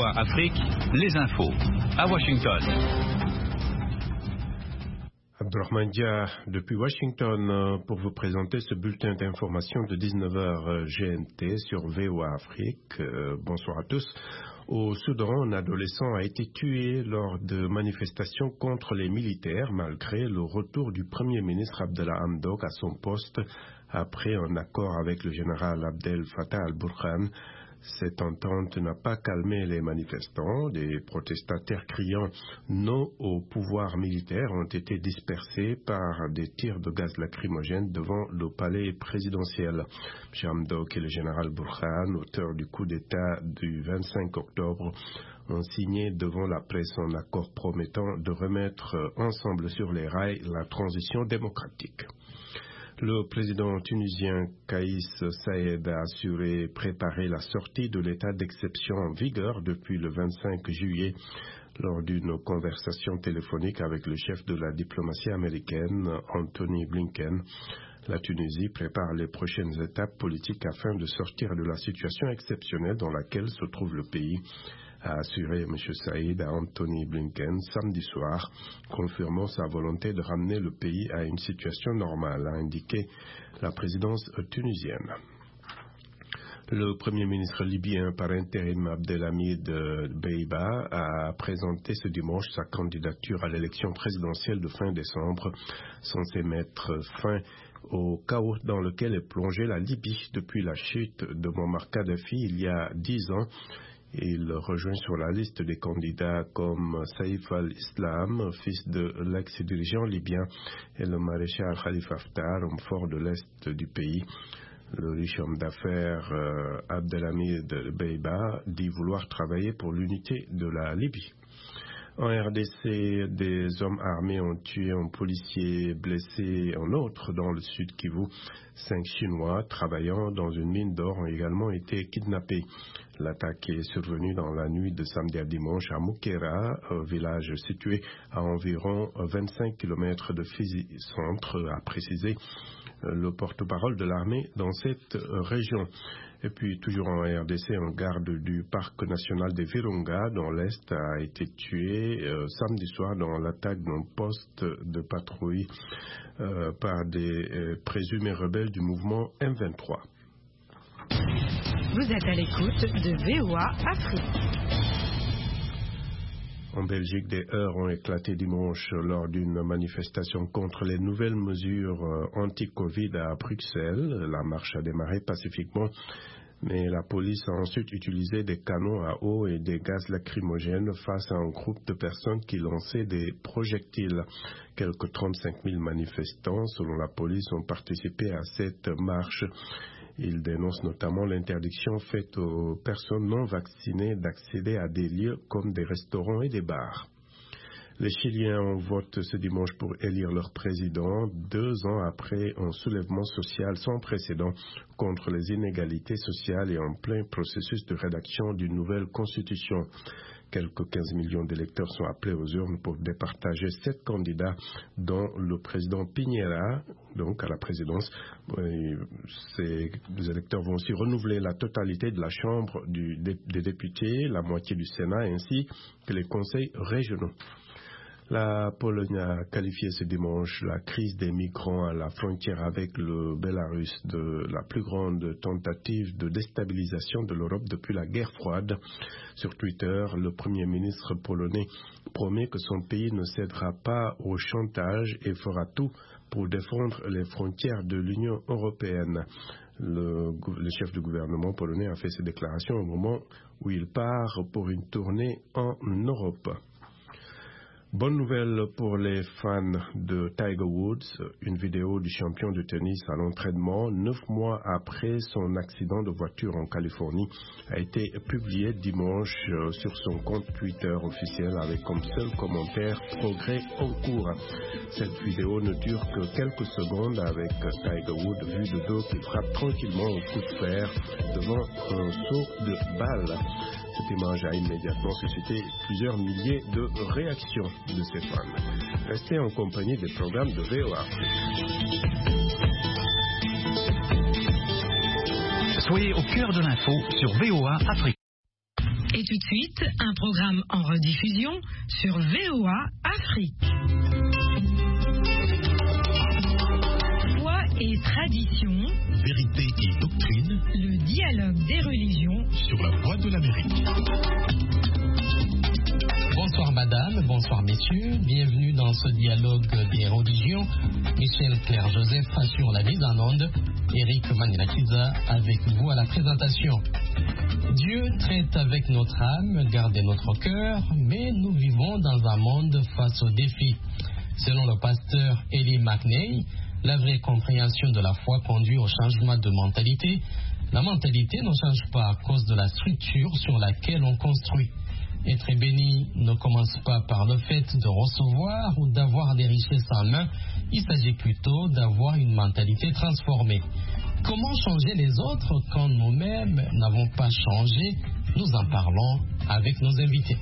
VOA Afrique, les infos. À Washington. Abdurrahman Dia depuis Washington pour vous présenter ce bulletin d'information de 19h GMT sur VOA Afrique. Bonsoir à tous. Au Soudan, un adolescent a été tué lors de manifestations contre les militaires malgré le retour du Premier ministre Abdallah Hamdok à son poste après un accord avec le général Abdel Fattah al-Burhan. Cette entente n'a pas calmé les manifestants. Des protestataires criant non au pouvoir militaire ont été dispersés par des tirs de gaz lacrymogène devant le palais présidentiel. M. Hamdok et le général Burhan, auteur du coup d'État du 25 octobre, ont signé devant la presse un accord promettant de remettre ensemble sur les rails la transition démocratique. Le président tunisien Kais Saied a assuré préparer la sortie de l'état d'exception en vigueur depuis le 25 juillet lors d'une conversation téléphonique avec le chef de la diplomatie américaine, Anthony Blinken. La Tunisie prépare les prochaines étapes politiques afin de sortir de la situation exceptionnelle dans laquelle se trouve le pays, a assuré M. Saïd à Anthony Blinken samedi soir, confirmant sa volonté de ramener le pays à une situation normale, a indiqué la présidence tunisienne. Le Premier ministre libyen par intérim Abdelhamid Dbeibah a présenté ce dimanche sa candidature à l'élection présidentielle de fin décembre, censée mettre fin au chaos dans lequel est plongée la Libye depuis la chute de Muammar Kadhafi il y a 10 ans. Il rejoint sur la liste des candidats comme Saïf al-Islam, fils de l'ex-dirigeant libyen, et le maréchal Khalifa Haftar, homme fort de l'est du pays. Le riche homme d'affaires Abdelhamid Dbeibah dit vouloir travailler pour l'unité de la Libye. En RDC, des hommes armés ont tué un policier, blessé un autre dans le sud Kivu. 5 Chinois travaillant dans une mine d'or ont également été kidnappés. L'attaque est survenue dans la nuit de samedi à dimanche à Mukera, un village situé à environ 25 km de Fizi Centre, a précisé le porte-parole de l'armée dans cette région. Et puis, toujours en RDC, un garde du parc national des Virunga, dans l'Est, a été tué samedi soir dans l'attaque d'un poste de patrouille par des présumés rebelles du mouvement M23. Vous êtes à l'écoute de VOA Afrique. En Belgique, des heurts ont éclaté dimanche lors d'une manifestation contre les nouvelles mesures anti-Covid à Bruxelles. La marche a démarré pacifiquement, mais la police a ensuite utilisé des canons à eau et des gaz lacrymogènes face à un groupe de personnes qui lançaient des projectiles. Quelques 35 000 manifestants, selon la police, ont participé à cette marche. Il dénonce notamment l'interdiction faite aux personnes non vaccinées d'accéder à des lieux comme des restaurants et des bars. Les Chiliens ont voté ce dimanche pour élire leur président, 2 ans après un soulèvement social sans précédent contre les inégalités sociales et en plein processus de rédaction d'une nouvelle constitution. Quelques 15 millions d'électeurs sont appelés aux urnes pour départager 7 candidats, dont le président Piñera, donc à la présidence. Ces électeurs vont aussi renouveler la totalité de la Chambre des députés, la moitié du Sénat, ainsi que les conseils régionaux. La Pologne a qualifié ce dimanche la crise des migrants à la frontière avec le Bélarus de la plus grande tentative de déstabilisation de l'Europe depuis la guerre froide. Sur Twitter, le Premier ministre polonais promet que son pays ne cédera pas au chantage et fera tout pour défendre les frontières de l'Union européenne. Le chef du gouvernement polonais a fait ces déclarations au moment où il part pour une tournée en Europe. Bonne nouvelle pour les fans de Tiger Woods. Une vidéo du champion de tennis à l'entraînement 9 mois après son accident de voiture en Californie a été publiée dimanche sur son compte Twitter officiel avec comme seul commentaire « Progrès en cours ». Cette vidéo ne dure que quelques secondes avec Tiger Woods vu de dos qui frappe tranquillement au coup de fer devant un saut de balle. Cette image a immédiatement suscité plusieurs milliers de réactions de ses fans. Restez en compagnie des programmes de VOA. Soyez au cœur de l'info sur VOA Afrique. Et tout de suite, un programme en rediffusion sur VOA Afrique. Foi et tradition, vérité et doctrine, le dialogue des religions sur la Voix de l'Amérique. Bonsoir madame, bonsoir messieurs, bienvenue dans ce dialogue des religions. Michel Claire Joseph assure la mise en onde, Eric Manilakiza avec vous à la présentation. Dieu traite avec notre âme, garde notre cœur, mais nous vivons dans un monde face aux défis. Selon le pasteur Eli McNay, la vraie compréhension de la foi conduit au changement de mentalité. La mentalité ne change pas à cause de la structure sur laquelle on construit. Être béni ne commence pas par le fait de recevoir ou d'avoir des richesses en main. Il s'agit plutôt d'avoir une mentalité transformée. Comment changer les autres quand nous-mêmes n'avons pas changé? Nous en parlons avec nos invités.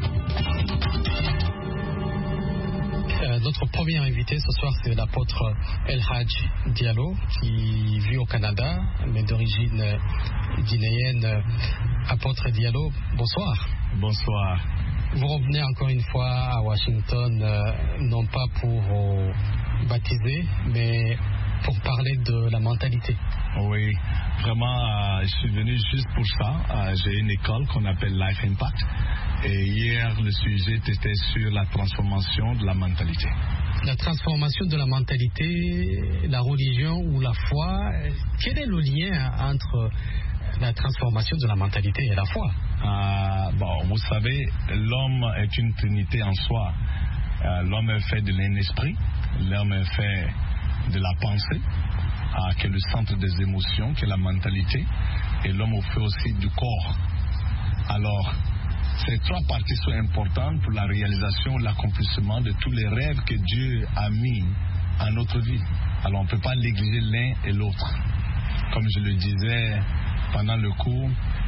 Notre premier invité ce soir, c'est l'apôtre El Hadj Diallo, qui vit au Canada, mais d'origine guinéenne. Apôtre Diallo, bonsoir. Bonsoir. Vous revenez encore une fois à Washington, non pas pour baptiser, mais pour parler de la mentalité. Oui, vraiment, je suis venu juste pour ça. J'ai une école qu'on appelle Life Impact. Et hier, le sujet était sur la transformation de la mentalité. La transformation de la mentalité, la religion ou la foi, quel est le lien entre la transformation de la mentalité et la foi? Bon, vous savez, l'homme est une trinité en soi. L'homme est fait de l'esprit, l'homme est fait de la pensée, qui est le centre des émotions, qui est la mentalité, et l'homme est fait aussi du corps. Alors, ces trois parties sont importantes pour la réalisation et l'accomplissement de tous les rêves que Dieu a mis en notre vie. Alors, on ne peut pas négliger l'un et l'autre. Comme je le disais pendant le cours,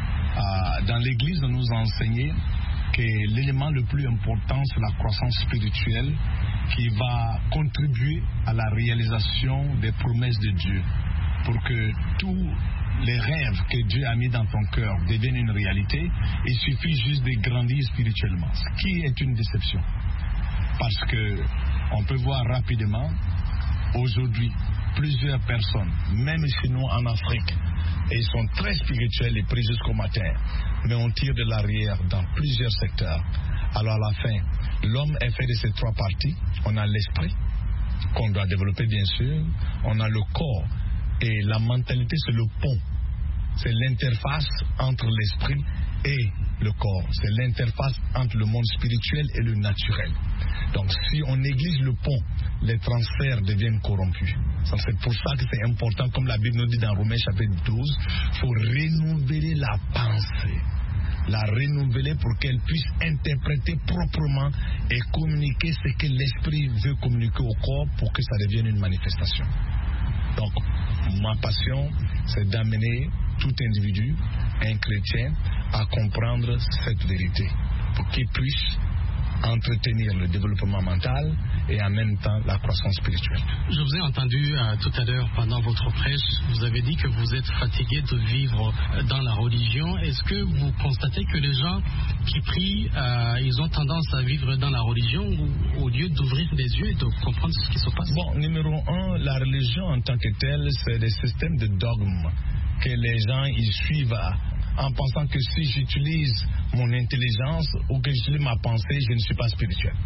dans l'Église, on nous a enseigné que l'élément le plus important, c'est la croissance spirituelle qui va contribuer à la réalisation des promesses de Dieu. Pour que tous les rêves que Dieu a mis dans ton cœur deviennent une réalité, il suffit juste de grandir spirituellement, ce qui est une déception. Parce que on peut voir rapidement, aujourd'hui, plusieurs personnes, même chez nous en Afrique, et ils sont très spirituels et pris jusqu'au matin, mais on tire de l'arrière dans plusieurs secteurs. Alors à la fin, l'homme est fait de ces trois parties. On a l'esprit, qu'on doit développer bien sûr, on a le corps, et la mentalité c'est le pont, c'est l'interface entre l'esprit et le corps, c'est l'interface entre le monde spirituel et le naturel. Donc si on néglige le pont, les transferts deviennent corrompus. Donc, c'est pour ça que c'est important, comme la Bible nous dit dans Romains chapitre 12, il faut renouveler la pensée, la renouveler pour qu'elle puisse interpréter proprement et communiquer ce que l'esprit veut communiquer au corps pour que ça devienne une manifestation. Donc ma passion, c'est d'amener tout individu, un chrétien, à comprendre cette vérité pour qu'il puisse entretenir le développement mental et en même temps la croissance spirituelle. Je vous ai entendu tout à l'heure pendant votre prêche, vous avez dit que vous êtes fatigué de vivre dans la religion. Est-ce que vous constatez que les gens qui prient, ils ont tendance à vivre dans la religion au lieu d'ouvrir les yeux et de comprendre ce qui se passe? Bon, numéro un, la religion en tant que telle, c'est des systèmes de dogmes que les gens ils suivent en pensant que si j'utilise mon intelligence ou que j'utilise ma pensée, je ne suis pas spirituel.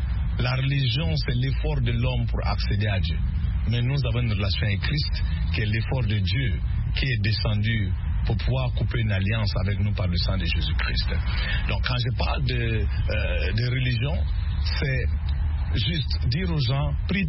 La religion, c'est l'effort de l'homme pour accéder à Dieu. Mais nous avons une relation avec Christ, qui est l'effort de Dieu, qui est descendu pour pouvoir couper une alliance avec nous par le sang de Jésus-Christ. Donc quand je parle de religion, c'est juste dire aux gens, prie,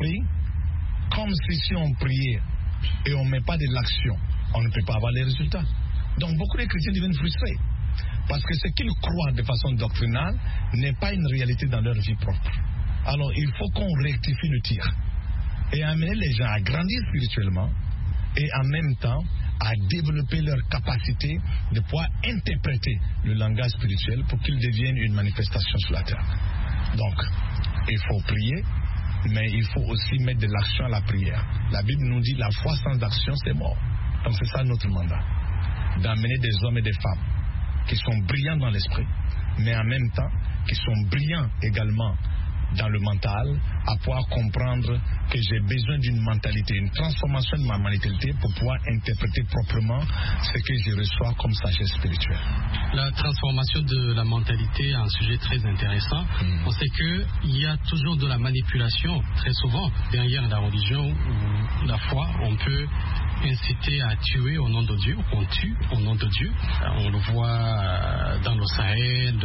comme si on priait et on ne met pas de l'action, on ne peut pas avoir les résultats. Donc beaucoup de chrétiens deviennent frustrés parce que ce qu'ils croient de façon doctrinale n'est pas une réalité dans leur vie propre. Alors il faut qu'on rectifie le tir et amener les gens à grandir spirituellement et en même temps à développer leur capacité de pouvoir interpréter le langage spirituel pour qu'il devienne une manifestation sur la terre. Donc il faut prier, mais il faut aussi mettre de l'action à la prière. La Bible nous dit la foi sans action c'est mort. Donc c'est ça notre mandat, d'amener des hommes et des femmes qui sont brillants dans l'esprit, mais en même temps qui sont brillants également dans le mental, à pouvoir comprendre que j'ai besoin d'une mentalité, une transformation de ma mentalité pour pouvoir interpréter proprement ce que je reçois comme sagesse spirituelle. La transformation de la mentalité est un sujet très intéressant. On sait qu'il y a toujours de la manipulation, très souvent, derrière la religion ou la foi. On peut inciter à tuer au nom de Dieu, on tue au nom de Dieu. On le voit dans le Sahel,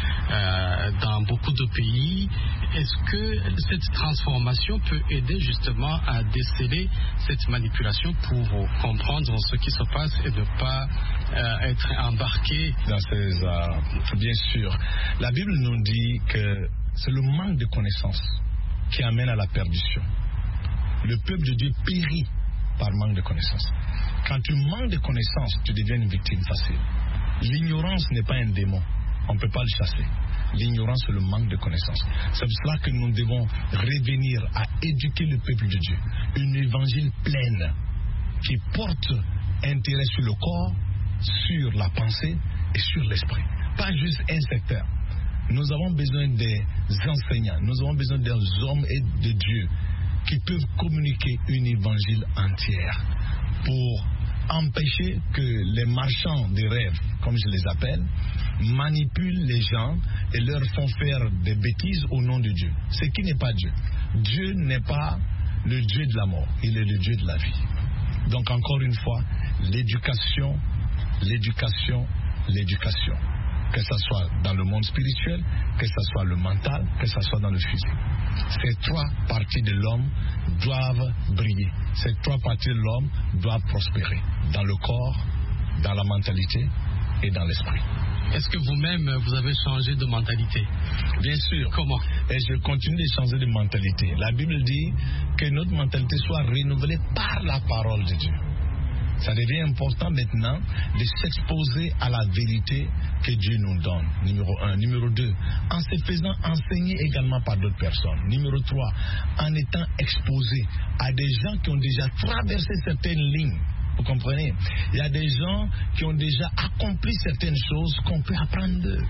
dans beaucoup de pays. Est-ce que cette transformation peut aider justement à déceler cette manipulation pour comprendre ce qui se passe et ne pas être embarqué dans ces... Bien sûr. La Bible nous dit que c'est le manque de connaissances qui amène à la perdition. Le peuple de Dieu périt par manque de connaissances. Quand tu manques de connaissances, tu deviens une victime facile. L'ignorance n'est pas un démon. On ne peut pas le chasser. L'ignorance, c'est le manque de connaissances. C'est pour cela que nous devons revenir à éduquer le peuple de Dieu. Une évangile pleine qui porte intérêt sur le corps, sur la pensée et sur l'esprit. Pas juste un secteur. Nous avons besoin des enseignants, nous avons besoin des hommes et de Dieu qui peuvent communiquer une évangile entière pour empêcher que les marchands des rêves, comme je les appelle, manipulent les gens et leur font faire des bêtises au nom de Dieu. Ce qui n'est pas Dieu. Dieu n'est pas le Dieu de la mort, il est le Dieu de la vie. Donc encore une fois, l'éducation, l'éducation, l'éducation. Que ce soit dans le monde spirituel, que ce soit le mental, que ce soit dans le physique. Ces trois parties de l'homme doivent briller. Ces trois parties de l'homme doivent prospérer. Dans le corps, dans la mentalité et dans l'esprit. Est-ce que vous-même, vous avez changé de mentalité? Bien sûr. Comment? Et je continue de changer de mentalité. La Bible dit que notre mentalité soit renouvelée par la parole de Dieu. Ça devient important maintenant de s'exposer à la vérité que Dieu nous donne, numéro 1. Numéro 2, en se faisant enseigner également par d'autres personnes. Numéro 3, en étant exposé à des gens qui ont déjà traversé certaines lignes. Vous comprenez? Il y a des gens qui ont déjà accompli certaines choses qu'on peut apprendre d'eux.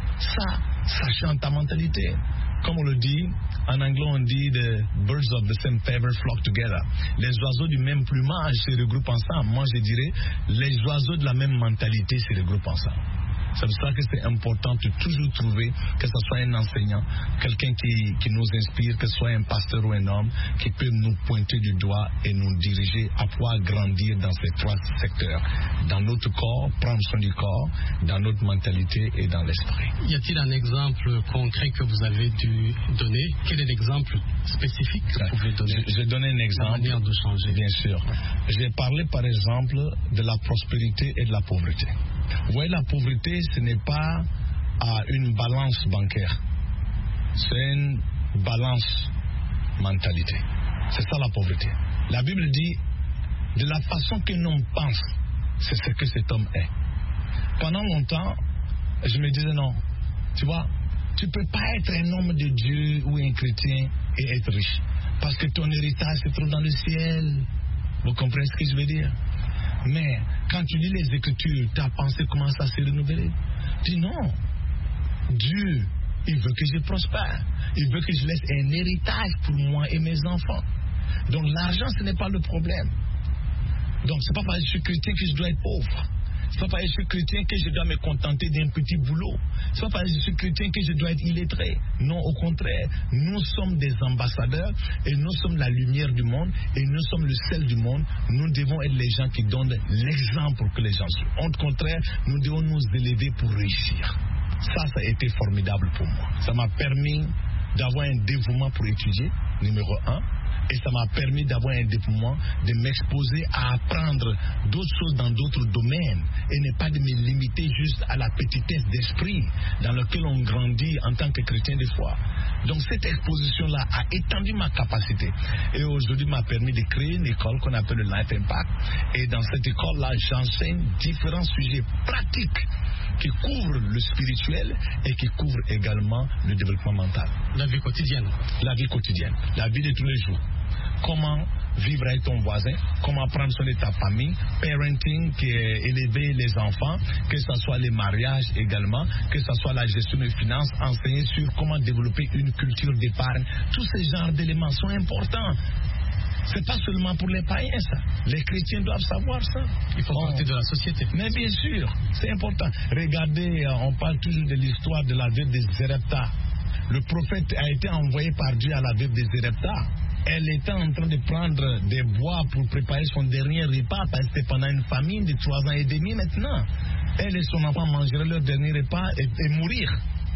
Ça change ta mentalité. Comme on le dit, en anglais on dit the birds of the same feather flock together. Les oiseaux du même plumage se regroupent ensemble. Moi je dirais, les oiseaux de la même mentalité se regroupent ensemble. C'est pour ça que c'est important de toujours trouver, que ce soit un enseignant, quelqu'un qui nous inspire, que ce soit un pasteur ou un homme, qui peut nous pointer du doigt et nous diriger à pouvoir grandir dans ces trois secteurs. Dans notre corps, prendre soin du corps, dans notre mentalité et dans l'esprit. Y a-t-il un exemple concret que vous avez dû donner? Quel est l'exemple spécifique que vous pouvez donner? Je donne un exemple. La manière de changer. Bien sûr. J'ai parlé par exemple de la prospérité et de la pauvreté. Vous voyez, la pauvreté, ce n'est pas une balance bancaire. C'est une balance mentalité. C'est ça la pauvreté. La Bible dit, de la façon qu'un homme pense, c'est ce que cet homme est. Pendant longtemps, je me disais non, tu vois, tu ne peux pas être un homme de Dieu ou un chrétien et être riche. Parce que ton héritage se trouve dans le ciel. Vous comprenez ce que je veux dire? Mais quand tu lis les Écritures, ta pensée commence à se renouveler. Tu dis non, Dieu, il veut que je prospère. Il veut que je laisse un héritage pour moi et mes enfants. Donc l'argent, ce n'est pas le problème. Donc ce n'est pas parce que je suis chrétien que je dois être pauvre. Ce n'est pas parce que je suis chrétien que je dois me contenter d'un petit boulot. Ce n'est pas parce que je suis chrétien que je dois être illettré. Non, au contraire, nous sommes des ambassadeurs et nous sommes la lumière du monde et nous sommes le sel du monde. Nous devons être les gens qui donnent l'exemple pour que les gens suivent. Au contraire, nous devons nous élever pour réussir. Ça a été formidable pour moi. Ça m'a permis d'avoir un dévouement pour étudier, numéro 1. Et ça m'a permis d'avoir un dévouement, de m'exposer à apprendre d'autres choses dans d'autres domaines et ne pas de me limiter juste à la petitesse d'esprit dans laquelle on grandit en tant que chrétien de foi. Donc cette exposition-là a étendu ma capacité et aujourd'hui m'a permis de créer une école qu'on appelle le Life Impact. Et dans cette école-là, j'enseigne différents sujets pratiques qui couvrent le spirituel et qui couvrent également le développement mental. La vie quotidienne. La vie quotidienne, la vie de tous les jours. comment vivre avec ton voisin, comment prendre soin de ta famille, parenting, qui est élever les enfants, que ce soit les mariages également, que ce soit la gestion des finances, enseigner sur comment développer une culture d'épargne. Tous ces genres d'éléments sont importants. C'est pas seulement pour les païens, ça. Les chrétiens doivent savoir ça. Il faut partir de la société. Mais bien sûr, c'est important. Regardez, on parle toujours de l'histoire de la veuve de Zarepta. Le prophète a été envoyé par Dieu à la veuve de Zarepta. Elle était en train de prendre des bois pour préparer son dernier repas, parce que c'était pendant une famine de 3 ans et demi maintenant. Elle et son enfant mangeraient leur dernier repas et mourir.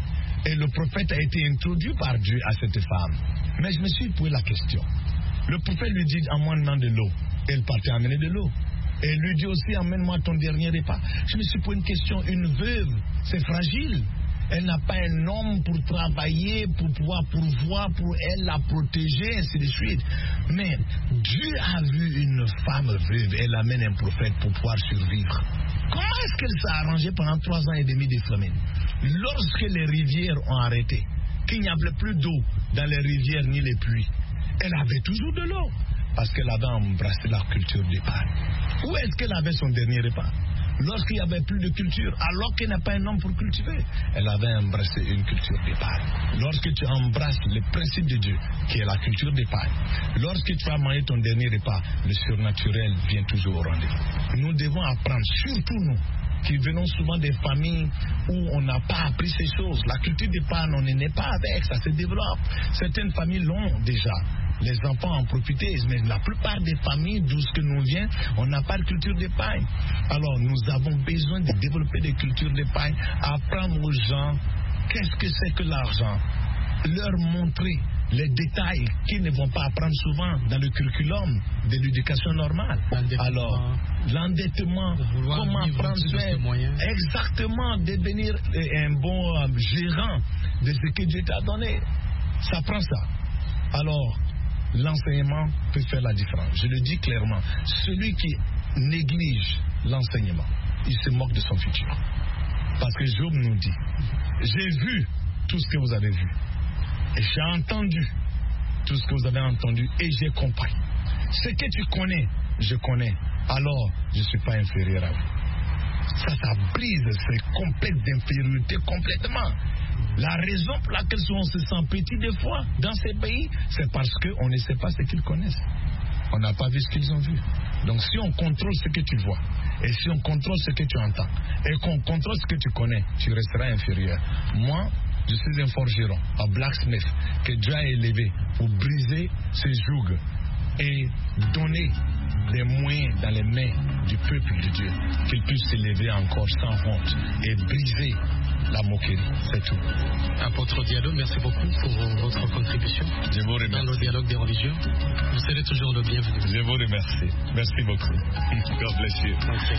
Et le prophète a été introduit par Dieu à cette femme. Mais je me suis posé la question. Le prophète lui dit, amène-moi de l'eau. Elle partait amener de l'eau. Et il lui dit aussi, amène-moi ton dernier repas. Je me suis posé une question. Une veuve, c'est fragile. Elle n'a pas un homme pour travailler, pour pouvoir pourvoir pour elle, la protéger, ainsi de suite. Mais Dieu a vu une femme veuve, elle amène un prophète pour pouvoir survivre. Comment est-ce qu'elle s'est arrangée pendant 3 ans et demi de famine? Lorsque les rivières ont arrêté, qu'il n'y avait plus d'eau dans les rivières ni les puits, elle avait toujours de l'eau, parce qu'elle avait embrassé la culture d'épargne. Où est-ce qu'elle avait son dernier repas? Lorsqu'il n'y avait plus de culture, alors qu'elle n'a pas un homme pour cultiver, elle avait embrassé une culture d'épargne. Lorsque tu embrasses le principe de Dieu, qui est la culture d'épargne, lorsque tu vas manger ton dernier repas, le surnaturel vient toujours au rendez-vous. Nous devons apprendre, surtout nous, qui venons souvent des familles où on n'a pas appris ces choses. La culture d'épargne, on n'est pas avec, ça se développe. Certaines familles l'ont déjà. Les enfants en profitent, mais la plupart des familles d'où ce que nous vient, on n'a pas de culture d'épargne. Alors nous avons besoin de développer des cultures d'épargne, apprendre aux gens qu'est-ce que c'est que l'argent, leur montrer les détails qu'ils ne vont pas apprendre souvent dans le curriculum de l'éducation normale. Alors, l'endettement, comment prendre soin, exactement, devenir un bon gérant de ce que Dieu t'a donné. Ça prend ça. Alors, l'enseignement peut faire la différence. Je le dis clairement. Celui qui néglige l'enseignement, il se moque de son futur. Parce que Job nous dit, j'ai vu tout ce que vous avez vu. Et j'ai entendu tout ce que vous avez entendu et j'ai compris. Ce que tu connais, je connais. Alors, je ne suis pas inférieur à vous. Ça brise ces complexes d'infériorité complètement. La raison pour laquelle on se sent petit des fois dans ces pays, c'est parce qu'on ne sait pas ce qu'ils connaissent. On n'a pas vu ce qu'ils ont vu. Donc si on contrôle ce que tu vois, et si on contrôle ce que tu entends, et qu'on contrôle ce que tu connais, tu resteras inférieur. Moi, je suis un forgeron, un blacksmith, que Dieu a élevé pour briser ses jougs et donner des moyens dans les mains du peuple de Dieu, qu'il puisse s'élever encore sans honte et briser la moquerie, c'est tout. Apôtre Diallo, merci beaucoup pour votre contribution. Je vous remercie. Dans le dialogue des religions, vous serez toujours le bienvenu. Je vous remercie. Merci beaucoup. God bless you.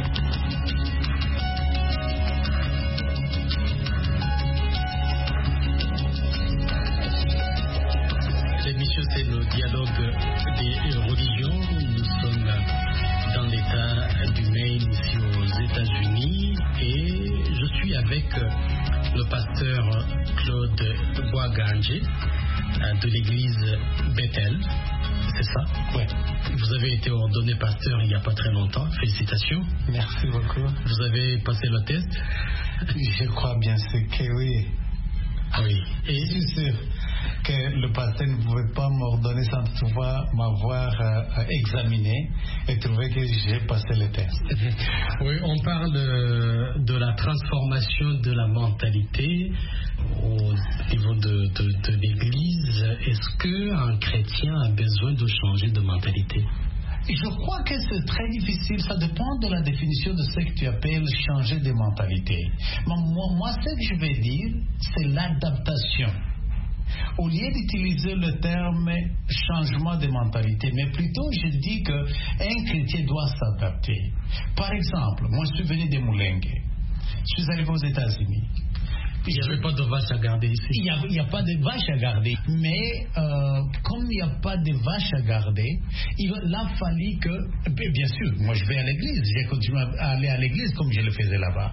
L'émission, c'est le dialogue des religions. Nous sommes dans l'État du Maine, ici aux États-Unis, et je suis avec le pasteur Claude Boisganje de l'église Bethel. C'est ça? Oui. Vous avez été ordonné pasteur il n'y a pas très longtemps. Félicitations. Merci beaucoup. Vous avez passé le test? Je crois bien sûr que oui. Oui. Et je suis sûr que le pasteur ne pouvait pas m'ordonner sans toutefois m'avoir examiné et trouver que j'ai passé le test. Oui, on parle de la transformation de la mentalité au niveau de l'Église. Est-ce qu'un chrétien a besoin de changer de mentalité? Je crois que c'est très difficile. Ça dépend de la définition de ce que tu appelles changer de mentalité. Mais moi, ce que je vais dire, c'est l'adaptation. Au lieu d'utiliser le terme changement de mentalité, mais plutôt je dis qu'un chrétien doit s'adapter. Par exemple, moi je suis venu de Moulengue. Je suis arrivé aux États-Unis. Il n'y avait pas de vaches à garder ici. Il n'y a pas de vaches à garder. Mais comme il n'y a pas de vaches à garder, il a fallu que... Bien sûr, moi je vais à l'église. J'ai continué à aller à l'église comme je le faisais là-bas.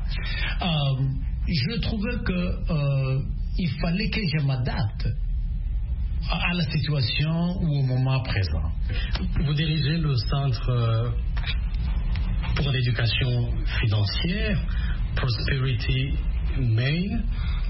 Je trouvais qu'il fallait que je m'adapte à la situation ou au moment présent. Vous dirigez le Centre pour l'éducation financière, Prosperity Maine.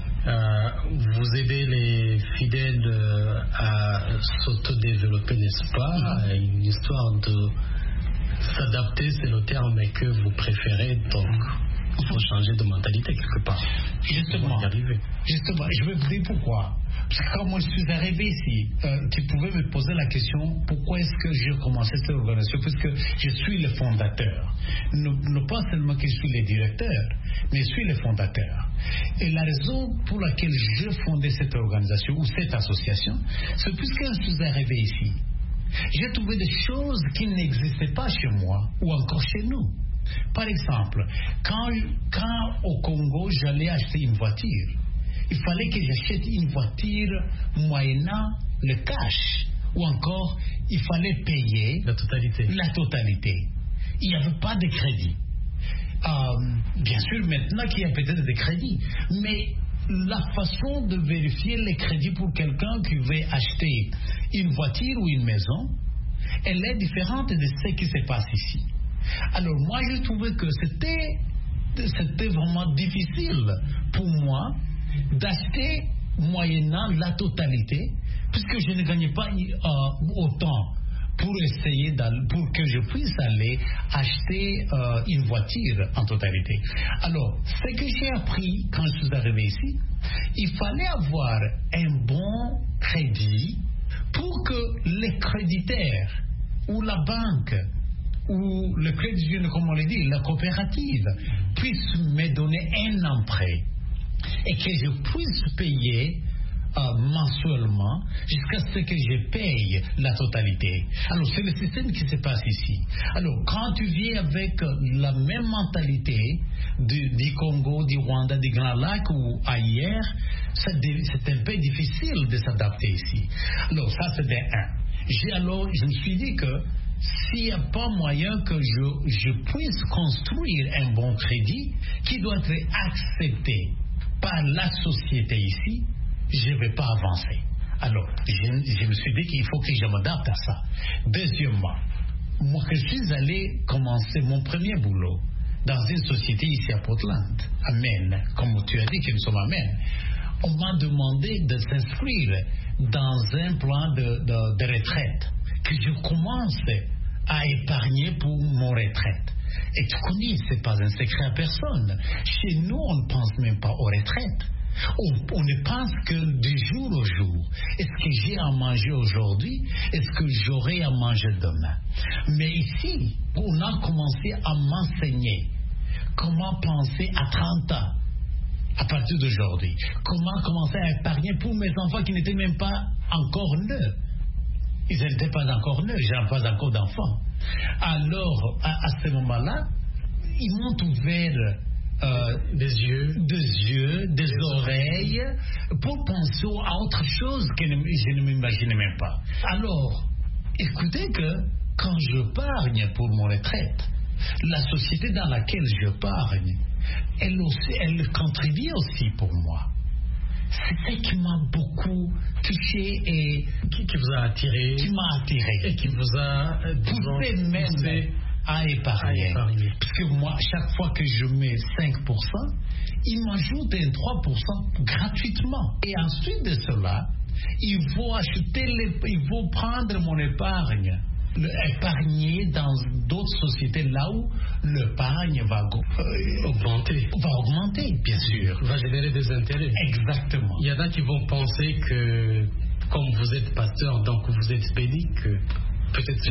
Vous aidez les fidèles à s'autodévelopper, n'est-ce pas? Une histoire de s'adapter, c'est le terme que vous préférez, donc il faut changer de mentalité quelque part. Justement, je vais vous dire pourquoi. Parce que quand moi je suis arrivé ici, tu pouvais me poser la question pourquoi est-ce que j'ai commencé cette organisation, puisque je suis le fondateur. Non pas seulement que je suis le directeur, mais je suis le fondateur. Et la raison pour laquelle je fondais cette organisation ou cette association, c'est puisque je suis arrivé ici, j'ai trouvé des choses qui n'existaient pas chez moi ou encore chez nous. Par exemple, quand au Congo j'allais acheter une voiture, il fallait que j'achète une voiture moyennant le cash, ou encore il fallait payer la totalité. Il n'y avait pas de crédit. Bien sûr, maintenant qu'il y a peut-être des crédits, mais la façon de vérifier les crédits pour quelqu'un qui veut acheter une voiture ou une maison, elle est différente de ce qui se passe ici. Alors moi, je trouvais que c'était vraiment difficile pour moi d'acheter moyennant la totalité, puisque je ne gagnais pas autant pour que je puisse aller acheter une voiture en totalité. Alors, ce que j'ai appris quand je suis arrivé ici, il fallait avoir un bon crédit pour que les créditeurs ou la banque ou le crédit union, comme on l'a dit, la coopérative puisse me donner un emprunt et que je puisse payer mensuellement jusqu'à ce que je paye la totalité. Alors c'est le système qui se passe ici. Alors quand tu viens avec la même mentalité du Congo, du Rwanda, du Grand Lac ou ailleurs, c'est un peu difficile de s'adapter ici. Alors ça c'est de un. Alors je me suis dit que s'il n'y a pas moyen que je puisse construire un bon crédit qui doit être accepté par la société ici, je ne vais pas avancer. Alors, je me suis dit qu'il faut que je m'adapte à ça. Deuxièmement, moi je suis allé commencer mon premier boulot dans une société ici à Portland, à Maine, comme tu as dit que nous sommes à Maine. On m'a demandé de s'inscrire dans un plan de retraite, que je commence à épargner pour mon retraite. Et tu connais, ce n'est pas un secret à personne. Chez nous, on ne pense même pas aux retraites. On ne pense que du jour au jour. Est-ce que j'ai à manger aujourd'hui? Est-ce que j'aurai à manger demain? Mais ici, on a commencé à m'enseigner comment penser à 30 ans, à partir d'aujourd'hui. Comment commencer à épargner pour mes enfants qui n'étaient même pas encore nés. Ils n'étaient pas encore nés, je n'ai pas encore d'enfants. Alors, à ce moment-là, ils m'ont ouvert des yeux, des oreilles, pour penser à autre chose que je ne m'imaginais même pas. Alors, écoutez que quand je pargne pour mon retraite, la société dans laquelle je pargne, elle contribue aussi pour moi. C'est ça qui m'a beaucoup touché et qui vous a attiré, qui m'a attiré et qui vous a poussé même à épargner. Parce que moi, chaque fois que je mets 5%, ils m'ajoutent un 3% gratuitement. Et ensuite de cela, ils vont prendre mon épargne, épargner dans d'autres sociétés là où l'épargne va augmenter, bien sûr. Va générer des intérêts. Exactement. Il y en a qui vont penser que, comme vous êtes pasteur, donc vous êtes béni, que peut-être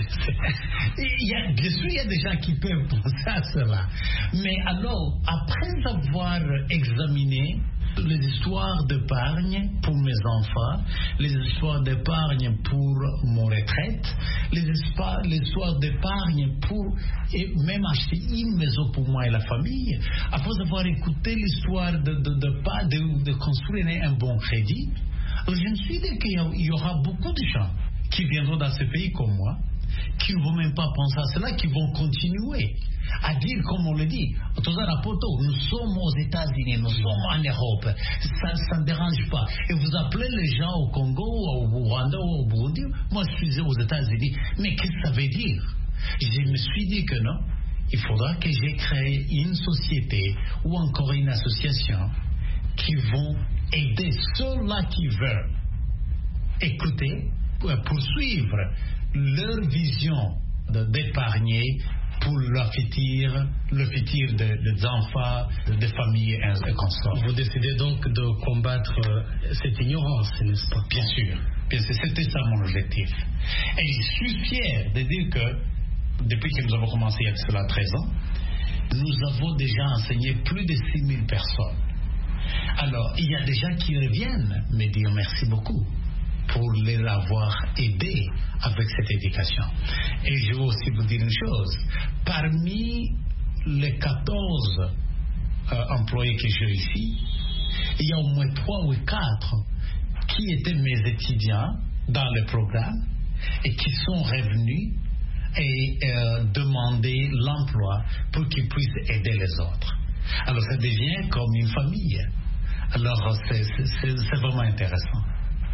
bien sûr, il y a des gens qui peuvent penser à cela. Mais alors, après avoir examiné les histoires d'épargne pour mes enfants, les histoires d'épargne pour mon retraite, les histoires d'épargne pour même acheter une maison pour moi et la famille, après avoir écouté l'histoire de construire un bon crédit, je me suis dit qu'il y aura beaucoup de gens qui viendront dans ce pays comme moi qui ne vont même pas penser à cela, qui vont continuer à dire, comme on le dit, nous sommes aux États-Unis, nous sommes en Europe, ça ne dérange pas. Et vous appelez les gens au Congo, au Rwanda, au Burundi, moi je suis aux États-Unis. Mais qu'est-ce que ça veut dire? Je me suis dit que non, il faudra que j'ai créé une société ou encore une association qui vont aider ceux-là qui veulent écouter, poursuivre leur vision d'épargner pour le futur des enfants, des familles et consorts. Vous décidez donc de combattre cette ignorance, n'est-ce pas? Bien sûr, c'était ça mon objectif. Et je suis fier de dire que depuis que nous avons commencé il y a cela 13 ans, nous avons déjà enseigné plus de 6000 personnes. Alors, il y a des gens qui reviennent me dire merci beaucoup pour les avoir aidés avec cette éducation. Et je veux aussi vous dire une chose. Parmi les 14 employés que j'ai ici, il y a au moins 3 ou 4 qui étaient mes étudiants dans le programme et qui sont revenus et demander l'emploi pour qu'ils puissent aider les autres. Alors ça devient comme une famille. Alors c'est vraiment intéressant.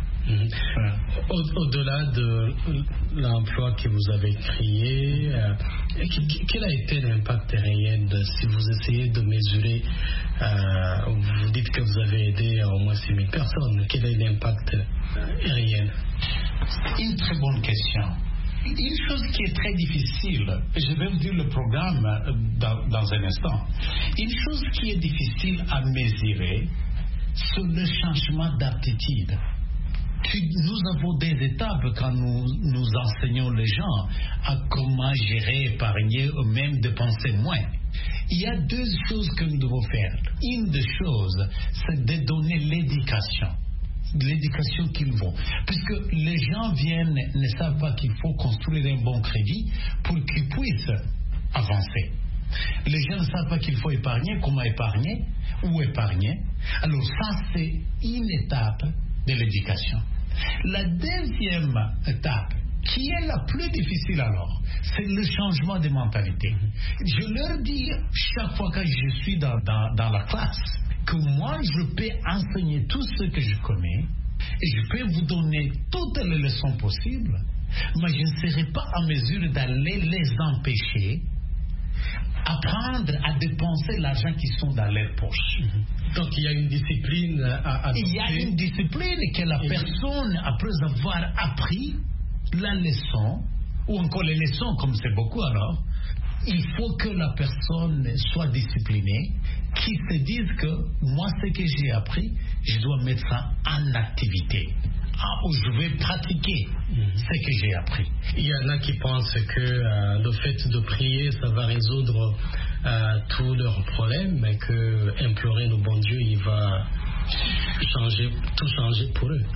Au-delà de l'emploi que vous avez créé, quel a été l'impact réel si vous essayez de mesurer, vous dites que vous avez aidé au moins 6000 personnes, quel est l'impact réel? Une très bonne question. Une chose qui est très difficile, je vais vous dire le programme dans un instant, une chose qui est difficile à mesurer, c'est le changement d'aptitude. Nous avons des étapes quand nous enseignons les gens à comment gérer, épargner ou même dépenser moins. Il y a 2 choses que nous devons faire. Une des choses, c'est de donner l'éducation qu'ils vont. Puisque les gens viennent, ne savent pas qu'il faut construire un bon crédit pour qu'ils puissent avancer. Les gens ne savent pas qu'il faut épargner, comment épargner, où épargner. Alors ça, c'est une étape de l'éducation. La deuxième étape, qui est la plus difficile alors, c'est le changement de mentalité. Je leur dis chaque fois que je suis dans la classe que moi je peux enseigner tout ce que je connais et je peux vous donner toutes les leçons possibles, mais je ne serai pas en mesure d'aller les empêcher apprendre à dépenser l'argent qui sont dans leur poche. Donc il y a une discipline à adopter. Il y a une discipline que la personne, après avoir appris la leçon, ou encore les leçons comme c'est beaucoup alors, il faut que la personne soit disciplinée, qui se dise que moi ce que j'ai appris, je dois mettre ça en activité. Où je vais pratiquer ce que j'ai appris. Il y en a qui pensent que le fait de prier, ça va résoudre tous leurs problèmes, mais que implorer le bon Dieu, il va tout changer pour eux.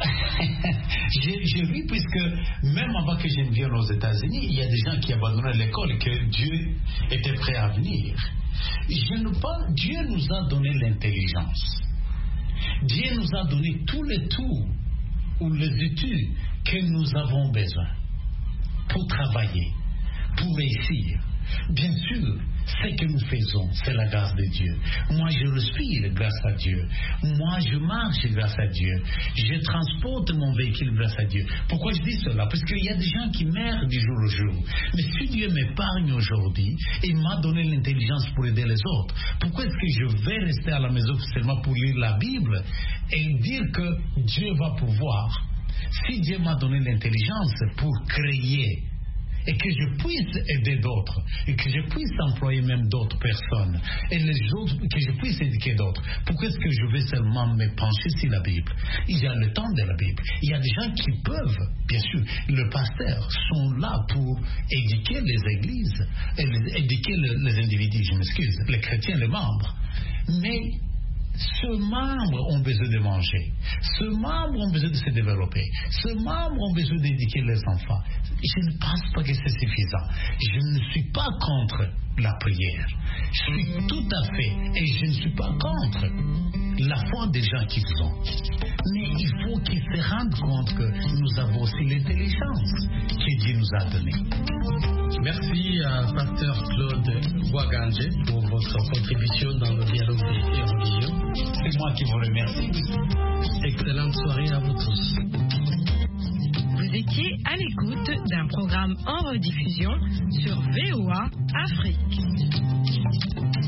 J'ai vu, puisque même avant que je ne vienne aux États-Unis, il y a des gens qui abandonnaient l'école et que Dieu était prêt à venir. Dieu nous a donné l'intelligence. Dieu nous a donné tous les tours ou les études que nous avons besoin pour travailler, pour réussir. Bien sûr, ce que nous faisons, c'est la grâce de Dieu. Moi, je respire grâce à Dieu. Moi, je marche grâce à Dieu. Je transporte mon véhicule grâce à Dieu. Pourquoi je dis cela? Parce qu'il y a des gens qui meurent du jour au jour. Mais si Dieu m'épargne aujourd'hui, il m'a donné l'intelligence pour aider les autres. Pourquoi est-ce que je vais rester à la maison seulement pour lire la Bible et dire que Dieu va pouvoir? Si Dieu m'a donné l'intelligence pour créer et que je puisse aider d'autres, et que je puisse employer même d'autres personnes, et les autres, que je puisse éduquer d'autres, pourquoi est-ce que je vais seulement me pencher sur la Bible? Il y a le temps de la Bible. Il y a des gens qui peuvent, bien sûr, les pasteurs sont là pour éduquer les églises, et éduquer les individus, je m'excuse, les chrétiens, les membres. Mais ces membres ont besoin de manger. Ces membres ont besoin de se développer. Ces membres ont besoin d'éduquer les enfants. Je ne pense pas que c'est suffisant. Je ne suis pas contre la prière. Je suis tout à fait, et je ne suis pas contre la foi des gens qui ont. Mais il faut qu'ils se rendent compte que nous avons aussi l'intelligence que Dieu nous a donnée. Merci à Pasteur Claude Boisganger pour votre contribution dans le dialogue des religions. C'est moi qui vous remercie. Excellente soirée à vous tous. Vous étiez à l'écoute d'un programme en rediffusion sur VOA Afrique.